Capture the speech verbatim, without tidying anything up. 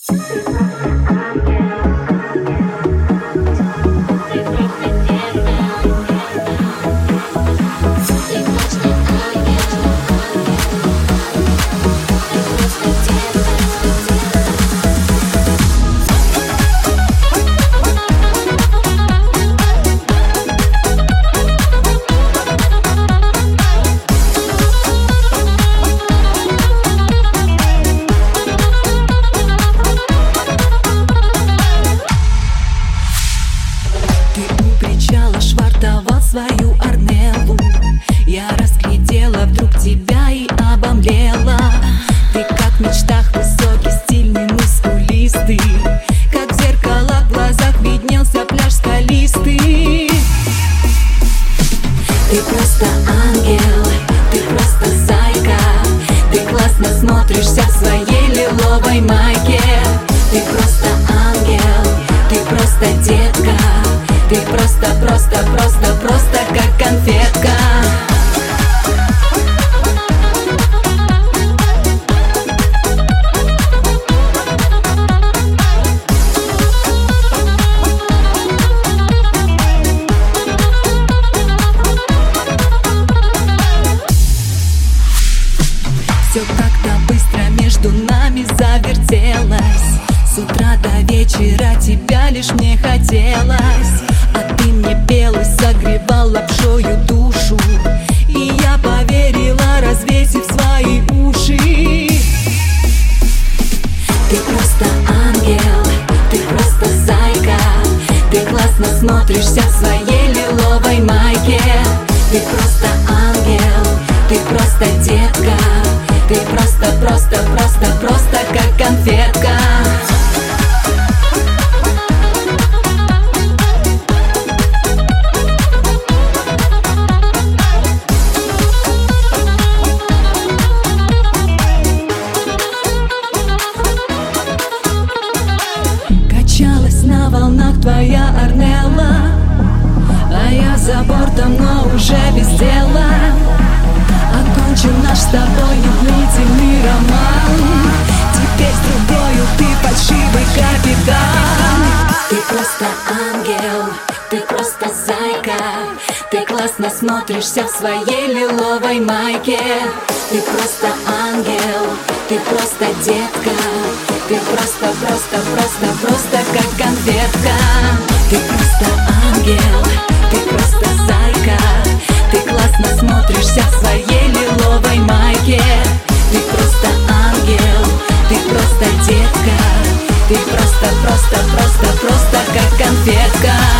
Швартовал свою Арнеллу. Я разглядела вдруг тебя и обомлела. Ты как в мечтах высокий, стильный, мускулистый. Как в зеркало в глазах виднелся пляж скалистый. Ты просто ангел, ты просто зайка. Ты классно смотришься в своей лиловой майке. Ты просто ангел, ты просто детка. Ты просто, просто, просто, просто как конфетка. Все как-то быстро между нами завертелось. С утра до вечера тебя лишь мне хотелось. А ты мне пел и согревал лапшою душу. И я поверила, развесив свои уши. Ты просто ангел, ты просто зайка. Ты классно смотришься в своей лиловой майке. Ты просто ангел, ты просто детка. Ты просто, просто, просто, просто как конфетка. Качалась на волнах твоя Арнелла, а я за бортом, но уже без дела. Окончен наш с тобой длительный роман. Теперь с другою ты фальшивый капитан. Ты просто ангел, ты просто зайка. Ты классно смотришься в своей лиловой майке. Ты просто ангел, ты просто детка. Ты просто, просто, просто, просто как конфетка. Ты просто ангел, ты просто зайка. Ты классно смотришься в своей лиловой майке. Ты просто ангел, ты просто детка. Ты просто, просто, просто, просто как конфетка.